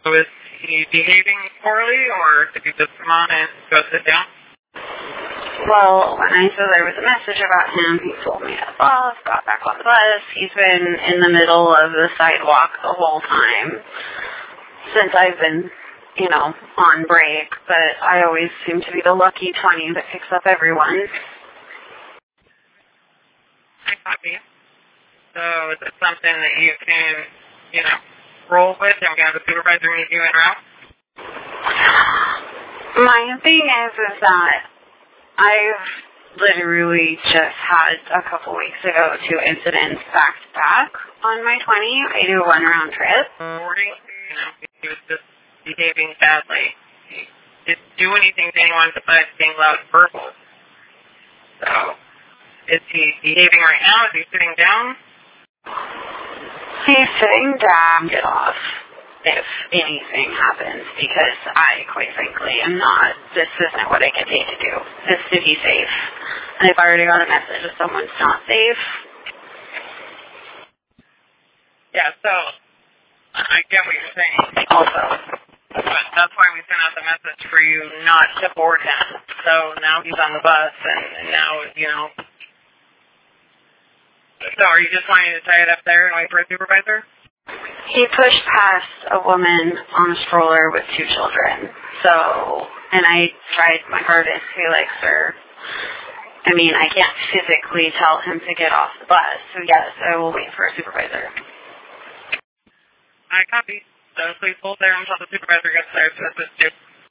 So is he behaving poorly, or did you just come on and go sit down? Well, when I said there was a message about him, he told me to off, got back on the bus. He's been in the middle of the sidewalk the whole time since I've been, on break, but I always seem to be the lucky 20 that picks up everyone. I copy. So is it something that you can, roll with and have the supervisor meet you en route? My thing is that I've literally just had a couple weeks ago 2 incidents back to back on my 20. I do a 1-round trip. He was just behaving badly. He didn't do anything to anyone besides being loud and verbal. So, is he behaving right now? Is he sitting down? He's sitting down. Get off if anything happens, because I, quite frankly, am not. This isn't what I get paid to do. It's to be safe. And I've already got a message if someone's not safe. Yeah, so I get what you're saying also. But that's why we sent out the message for you not to board him. So now he's on the bus, and now, So are you just wanting to tie it up there and wait for a supervisor? He pushed past a woman on a stroller with 2 children. And I tried my hardest to be like, sir, I can't physically tell him to get off the bus. So yes, I will wait for a supervisor. I copy. So please hold there until the supervisor gets there to assist you.